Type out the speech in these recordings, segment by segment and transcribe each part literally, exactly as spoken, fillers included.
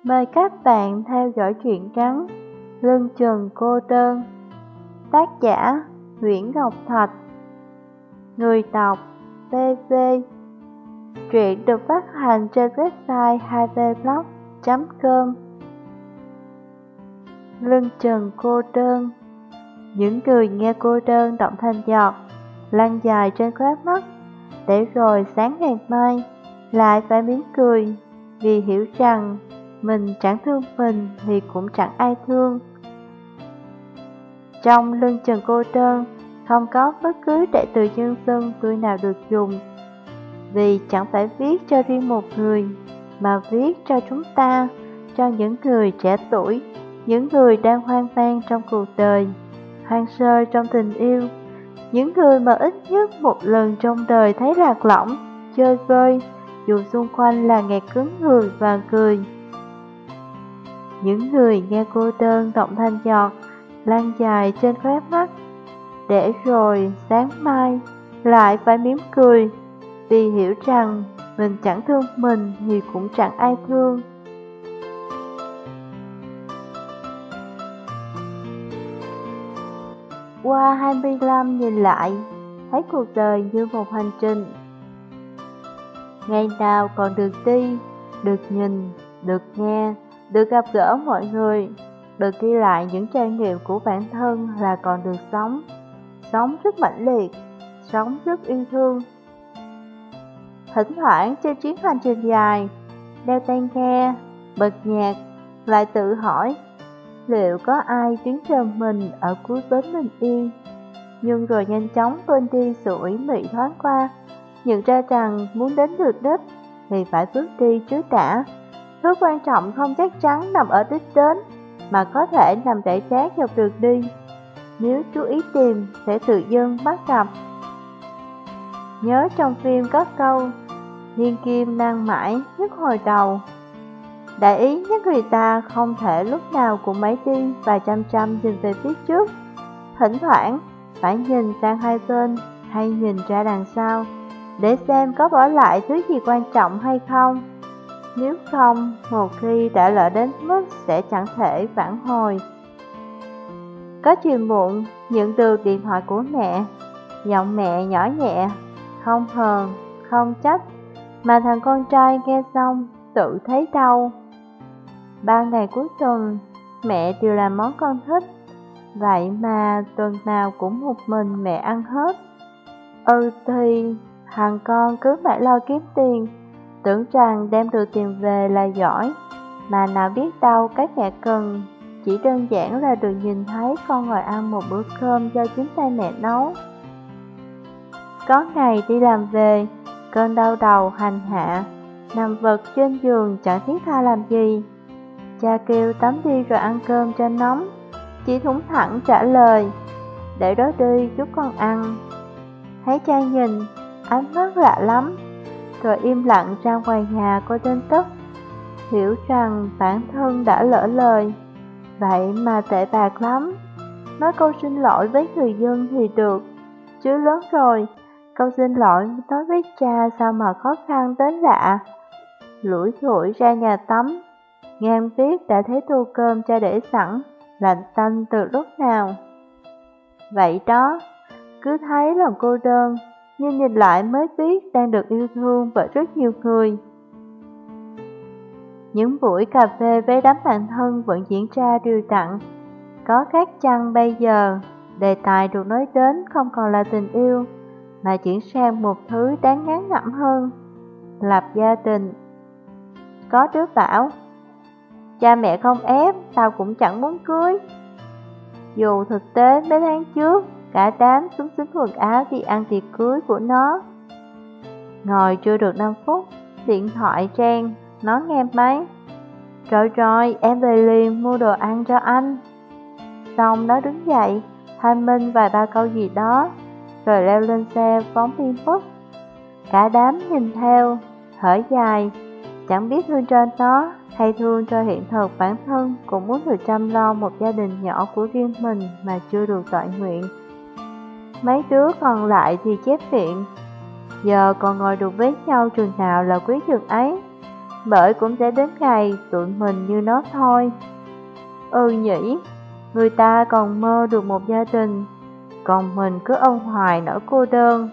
Mời các bạn theo dõi truyện ngắn Lưng chừng cô đơn. Tác giả Nguyễn Ngọc Thạch. Người đọc vê vê. Truyện được phát hành trên website hai v blog chấm com. Lưng chừng cô đơn. Những người nghe cô đơn động thành giọt lăn dài trên khóe mắt, để rồi sáng ngày mai lại phải mỉm cười, vì hiểu rằng mình chẳng thương mình thì cũng chẳng ai thương. Trong lưng chừng cô đơn không có bất cứ đại từ nhân xưng tôi nào được dùng, vì chẳng phải viết cho riêng một người, mà viết cho chúng ta, cho những người trẻ tuổi, những người đang hoang mang trong cuộc đời, hoang sơ trong tình yêu, những người mà ít nhất một lần trong đời thấy lạc lõng, chơi vơi, dù xung quanh là nghẹt cứng người và cười. Những người nghe cô đơn động thanh giọt lan dài trên khóe mắt, để rồi sáng mai lại phải mỉm cười, vì hiểu rằng mình chẳng thương mình thì cũng chẳng ai thương. Qua hai mươi lăm nhìn lại, thấy cuộc đời như một hành trình. Ngày nào còn được đi, được nhìn, được nghe, được gặp gỡ mọi người, được ghi lại những trải nghiệm của bản thân là còn được sống. Sống rất mãnh liệt, sống rất yêu thương. Thỉnh thoảng trên chuyến hành trình dài, đeo tai nghe, bật nhạc, lại tự hỏi liệu có ai đứng chờ mình ở cuối bến bình yên. Nhưng rồi nhanh chóng quên đi sự ủy mị thoáng qua, nhận ra rằng muốn đến được đích thì phải bước đi trước đã. Thứ quan trọng không chắc chắn nằm ở đích đến, mà có thể nằm rải rác dọc đường đi. Nếu chú ý tìm sẽ tự dưng bắt gặp. Nhớ trong phim có câu thiên kim nan mãi nhất hồi đầu. Đại ý nhất người ta không thể lúc nào cũng mấy đi và chăm chăm nhìn về phía trước. Thỉnh thoảng phải nhìn sang hai bên hay nhìn ra đằng sau, để xem có bỏ lại thứ gì quan trọng hay không. Nếu không, một khi đã lỡ đến mức sẽ chẳng thể vãn hồi. Có chiều muộn nhận được điện thoại của mẹ, giọng mẹ nhỏ nhẹ, không hờn, không trách, mà thằng con trai nghe xong tự thấy đau. Ba ngày cuối tuần, mẹ đều làm món con thích, vậy mà tuần nào cũng một mình mẹ ăn hết. Ừ thì thằng con cứ mãi lo kiếm tiền, tưởng rằng đem được tiền về là giỏi, mà nào biết đâu các mẹ cần chỉ đơn giản là được nhìn thấy con ngồi ăn một bữa cơm do chính tay mẹ nấu. Có ngày đi làm về, cơn đau đầu hành hạ, nằm vật trên giường chẳng thiết tha làm gì. Cha kêu tắm đi rồi ăn cơm cho nóng, chỉ thủng thẳng trả lời để đó đi giúp con ăn. Thấy cha nhìn, ánh mắt lạ lắm, rồi im lặng ra ngoài nhà coi tin tức, hiểu rằng bản thân đã lỡ lời. Vậy mà tệ bạc lắm. Nói câu xin lỗi với người dân thì được, chứ lớn rồi, câu xin lỗi nói với cha sao mà khó khăn đến lạ. Lủi thủi ra nhà tắm, ngang biết đã thấy tô cơm cha để sẵn, lạnh tanh từ lúc nào. Vậy đó, cứ thấy lòng cô đơn, nhưng nhìn lại mới biết đang được yêu thương bởi rất nhiều người. Những buổi cà phê với đám bạn thân vẫn diễn ra đều đặn. Có khác chăng bây giờ, đề tài được nói đến không còn là tình yêu, mà chuyển sang một thứ đáng ngán ngẩm hơn, lập gia đình. Có đứa bảo, cha mẹ không ép, tao cũng chẳng muốn cưới. Dù thực tế mấy tháng trước, cả đám xúm xính quần áo đi ăn tiệc cưới của nó. Ngồi chưa được năm phút, điện thoại reng, nó nghe máy. Rồi rồi, em về liền mua đồ ăn cho anh. Xong nó đứng dậy, thanh minh vài ba câu gì đó, rồi leo lên xe phóng đi mất. Cả đám nhìn theo, thở dài, chẳng biết thương cho nó hay thương cho hiện thực bản thân cũng muốn được chăm lo một gia đình nhỏ của riêng mình mà chưa được toại nguyện. Mấy đứa còn lại thì chép miệng, giờ còn ngồi được với nhau chừng nào là quý chừng ấy. bởi cũng sẽ đến ngày tụi mình như nó thôi. Ừ nhỉ, người ta còn mơ được một gia đình, còn mình cứ ôm hoài nỗi cô đơn.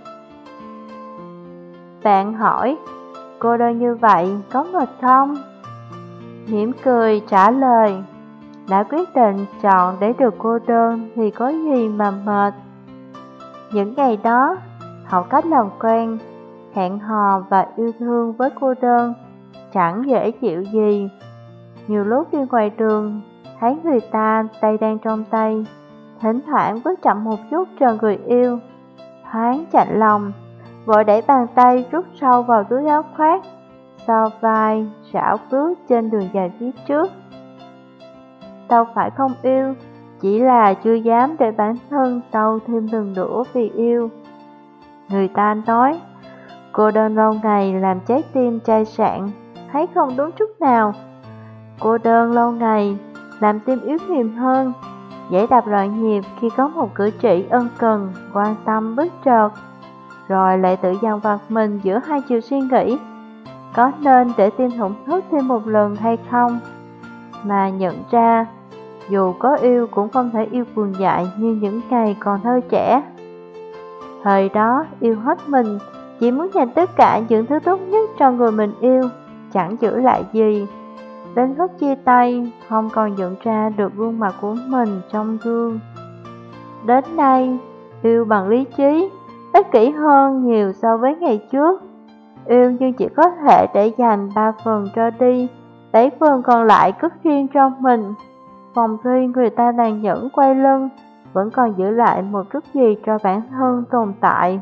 Bạn hỏi, cô đơn như vậy có mệt không? Mỉm cười trả lời, đã quyết định chọn để được cô đơn thì có gì mà mệt. Những ngày đó, học cách làm quen, hẹn hò và yêu thương với cô đơn chẳng dễ chịu gì. Nhiều lúc đi ngoài đường, thấy người ta tay đang trong tay, thỉnh thoảng bước chậm một chút chờ người yêu, thoáng chạnh lòng, vội đẩy bàn tay rút sâu vào túi áo khoác, so vai, rảo bước trên đường dài phía trước. Đâu phải không yêu, chỉ là chưa dám để bản thân đau thêm từng đũa vì yêu. Người ta nói, cô đơn lâu ngày làm trái tim chai sạn, thấy không đúng chút nào. Cô đơn lâu ngày làm tim yếu mềm hơn, dễ đập loạn nhịp khi có một cử chỉ ân cần, quan tâm bất chợt, rồi lại tự dằn vặt mình giữa hai chiều suy nghĩ, có nên để tim thủng thức thêm một lần hay không, mà nhận ra dù có yêu cũng không thể yêu cuồng dại như những ngày còn thơ trẻ. Thời đó yêu hết mình, chỉ muốn dành tất cả những thứ tốt nhất cho người mình yêu, chẳng giữ lại gì. Đến lúc chia tay, không còn nhận ra được gương mặt của mình trong gương. Đến nay, yêu bằng lý trí, ích kỷ hơn nhiều so với ngày trước. Yêu nhưng chỉ có thể để dành ba phần cho đi, bảy phần còn lại cất riêng trong mình. Phòng khi người ta tàn nhẫn quay lưng, vẫn còn giữ lại một chút gì cho bản thân tồn tại.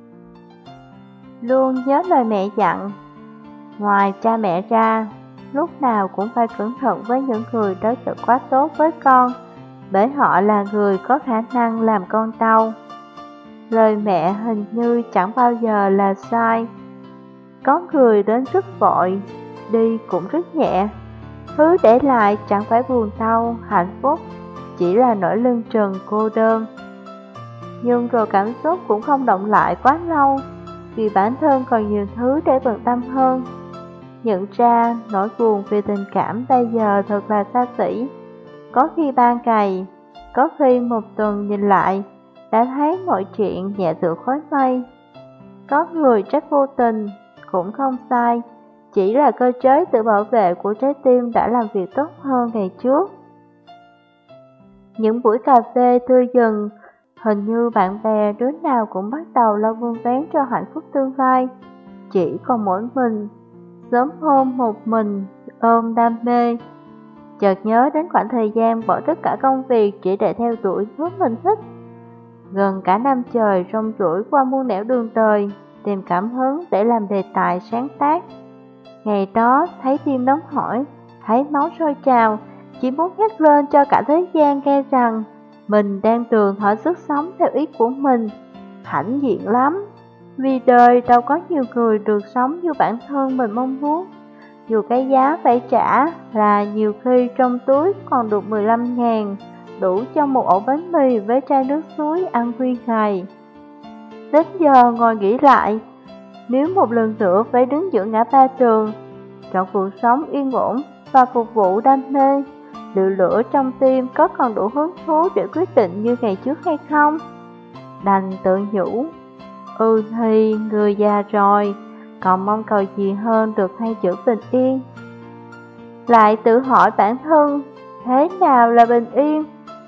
Luôn nhớ lời mẹ dặn, ngoài cha mẹ ra, lúc nào cũng phải cẩn thận với những người đối xử quá tốt với con, bởi họ là người có khả năng làm con đau. Lời mẹ hình như chẳng bao giờ là sai. Có người đến rất vội, đi cũng rất nhẹ. Thứ để lại chẳng phải buồn đau, hạnh phúc, chỉ là nỗi lưng trần cô đơn. Nhưng rồi cảm xúc cũng không động lại quá lâu, vì bản thân còn nhiều thứ để bận tâm hơn. Nhận ra nỗi buồn vì tình cảm bây giờ thật là xa xỉ. Có khi ban ngày, có khi một tuần nhìn lại, đã thấy mọi chuyện nhẹ tựa khói mây. Có người trách vô tình, cũng không sai, chỉ là cơ chế tự bảo vệ của trái tim đã làm việc tốt hơn ngày trước. Những buổi cà phê tươi dần, hình như bạn bè đứa nào cũng bắt đầu lo vun vén cho hạnh phúc tương lai. Chỉ còn mỗi mình, sớm hôm một mình, ôm đam mê. Chợt nhớ đến khoảng thời gian bỏ tất cả công việc chỉ để theo đuổi thứ mình thích. Gần cả năm trời rong ruổi qua muôn nẻo đường đời, tìm cảm hứng để làm đề tài sáng tác. Ngày đó thấy tim nóng hổi, thấy máu sôi trào, chỉ muốn hét lên cho cả thế gian nghe rằng mình đang trường thỏa sức sống theo ý của mình. Hãnh diện lắm, vì đời đâu có nhiều người được sống như bản thân mình mong muốn. Dù cái giá phải trả là nhiều khi trong túi còn được mười lăm ngàn, đủ cho một ổ bánh mì với chai nước suối ăn nguyên ngày. Đến giờ ngồi nghĩ lại, nếu một lần nữa phải đứng giữa ngã ba đường, chọn cuộc sống yên ổn và phục vụ đam mê, liệu lửa trong tim có còn đủ hứng thú để quyết định như ngày trước hay không? Đành tự nhủ, ừ thì người già rồi, còn mong cầu gì hơn được hai chữ bình yên. Lại tự hỏi bản thân, thế nào là bình yên?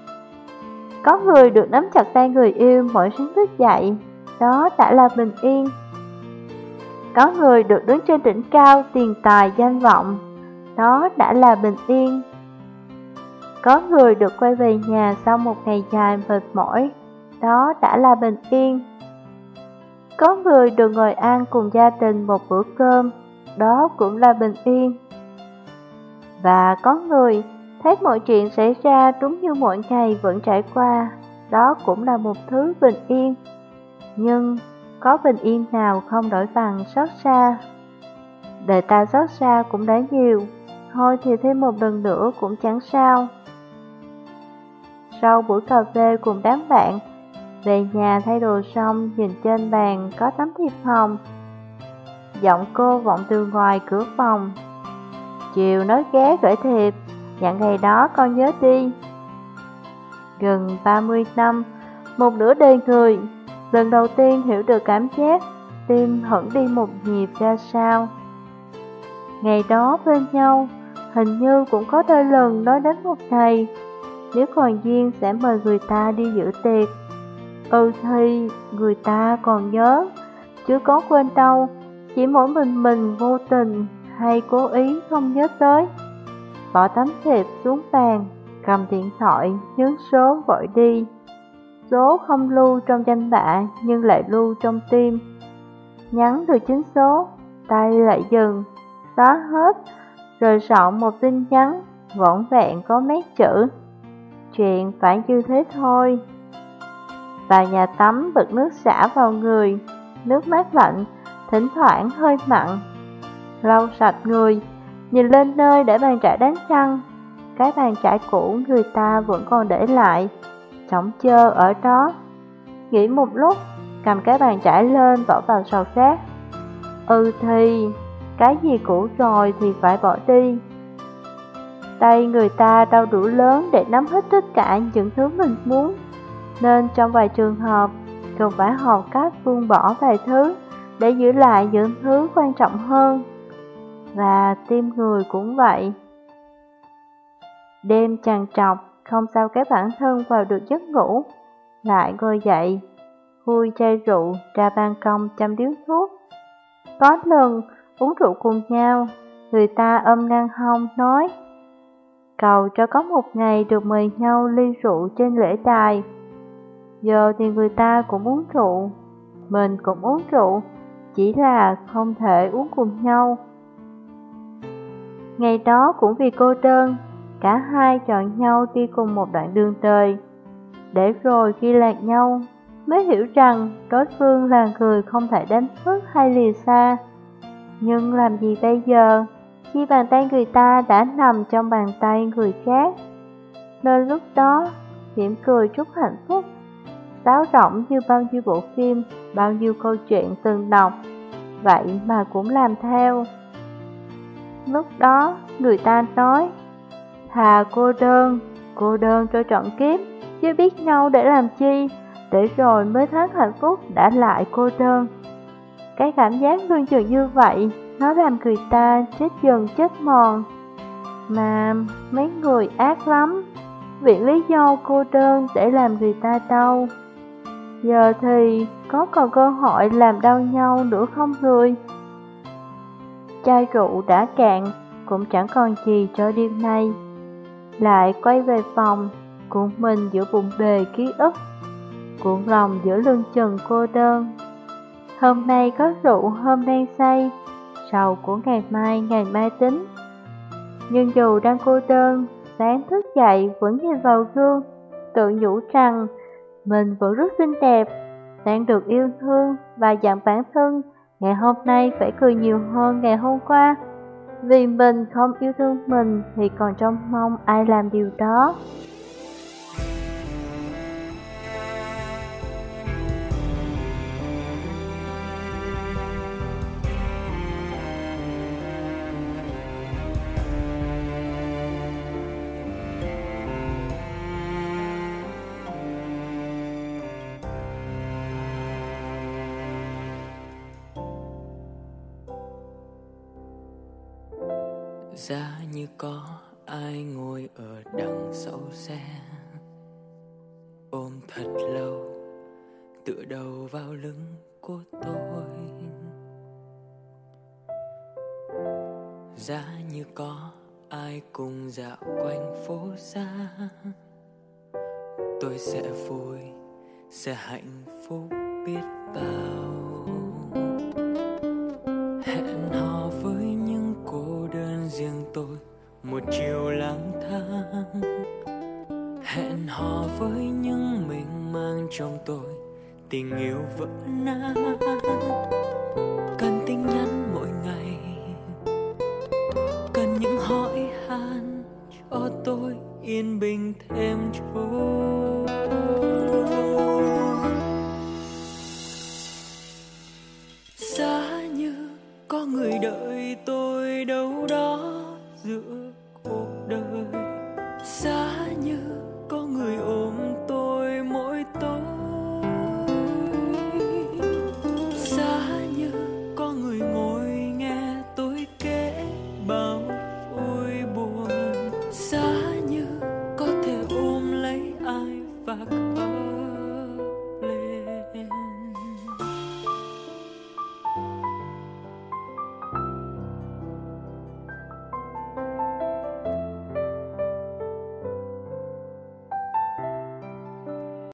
Có người được nắm chặt tay người yêu mỗi sáng thức dậy, đó đã là bình yên. Có người được đứng trên đỉnh cao tiền tài danh vọng, đó đã là bình yên. Có người được quay về nhà sau một ngày dài mệt mỏi, đó đã là bình yên. Có người được ngồi ăn cùng gia đình một bữa cơm, đó cũng là bình yên. Và có người thấy mọi chuyện xảy ra đúng như mỗi ngày vẫn trải qua, đó cũng là một thứ bình yên. Nhưng có bình yên nào không đổi bằng xót xa? Đời ta xót xa cũng đã nhiều, thôi thì thêm một lần nữa cũng chẳng sao. Sau buổi cà phê cùng đám bạn, về nhà thay đồ xong, nhìn trên bàn có tấm thiệp hồng. Giọng cô vọng từ ngoài cửa phòng, chiều nói ghé gửi thiệp, dặn ngày đó con nhớ đi. Gần ba mươi năm, một nửa đời người, lần đầu tiên hiểu được cảm giác tim hững đi một nhịp ra sao. Ngày đó bên nhau, hình như cũng có đôi lần nói đến một ngày, nếu còn duyên sẽ mời người ta đi dự tiệc. Ừ thì người ta còn nhớ, chứ có quên đâu, chỉ mỗi mình mình vô tình hay cố ý không nhớ tới. Bỏ tấm thiệp xuống bàn, cầm điện thoại, nhấn số gọi đi. Số không lưu trong danh bạ nhưng lại lưu trong tim. Nhắn được chín số, tay lại dừng, xóa hết, rồi soạn một tin nhắn, vỏn vẹn có mấy chữ. Chuyện phải như thế thôi. Vào nhà tắm bật nước xả vào người, nước mát lạnh, thỉnh thoảng hơi mặn. Lau sạch người, nhìn lên nơi để bàn chải đánh răng. Cái bàn chải cũ người ta vẫn còn để lại, trống chơ ở đó. Nghĩ một lúc, cầm cái bàn chải lên bỏ vào sọt rác. Ừ thì, cái gì cũ rồi thì phải bỏ đi. Tay người ta đâu đủ lớn để nắm hết tất cả những thứ mình muốn, nên trong vài trường hợp, cần phải học cách buông bỏ vài thứ để giữ lại những thứ quan trọng hơn. Và tim người cũng vậy. Đêm trằn trọc, không sao kéo bản thân vào được giấc ngủ. Lại ngồi dậy, khui chai rượu ra ban công chăm điếu thuốc. Có lần uống rượu cùng nhau, người ta ôm ngang hông nói cầu cho có một ngày được mời nhau ly rượu trên lễ đài. Giờ thì người ta cũng uống rượu, mình cũng uống rượu, chỉ là không thể uống cùng nhau. Ngày đó cũng vì cô đơn, cả hai chọn nhau đi cùng một đoạn đường đời. Để rồi khi lạc nhau, mới hiểu rằng đối phương là người không thể đánh mất hay lìa xa. Nhưng làm gì bây giờ, khi bàn tay người ta đã nằm trong bàn tay người khác. Nên lúc đó, mỉm cười chúc hạnh phúc, sáo rỗng như bao nhiêu bộ phim, bao nhiêu câu chuyện từng đọc, vậy mà cũng làm theo. Lúc đó, người ta nói, thà cô đơn, cô đơn cho trọn kiếp, chứ biết nhau để làm chi, để rồi mới thấy hạnh phúc đã lại cô đơn. Cái cảm giác tương tự như vậy, nó làm người ta chết dần chết mòn. Mà mấy người ác lắm, viện lý do cô đơn để làm người ta đau. Giờ thì có còn cơ hội làm đau nhau nữa không người? Chai rượu đã cạn, cũng chẳng còn gì cho đêm nay. Lại quay về phòng, cuộn mình giữa bụng bề ký ức, cuộn lòng giữa lưng chừng cô đơn. Hôm nay có rượu, hôm nay say, sầu của ngày mai, ngày mai tính. Nhưng dù đang cô đơn, sáng thức dậy vẫn nhìn vào gương, tự nhủ rằng mình vẫn rất xinh đẹp, đang được yêu thương và dặn bản thân ngày hôm nay phải cười nhiều hơn ngày hôm qua. Vì mình không yêu thương mình thì còn trông mong ai làm điều đó. Giá như có ai ngồi ở đằng sau xe, ôm thật lâu, tựa đầu vào lưng của tôi. Giá như có ai cùng dạo quanh phố xa, tôi sẽ vui, sẽ hạnh phúc biết bao. Hẹn hò với những cô đơn riêng tôi một chiều lang thang. Hẹn hò với những mênh mang trong tôi tình yêu vỡ nát. Cần tin nhắn mỗi ngày, cần những hỏi han cho tôi yên bình thêm chút. Giá như có người đợi tôi đâu đó giữa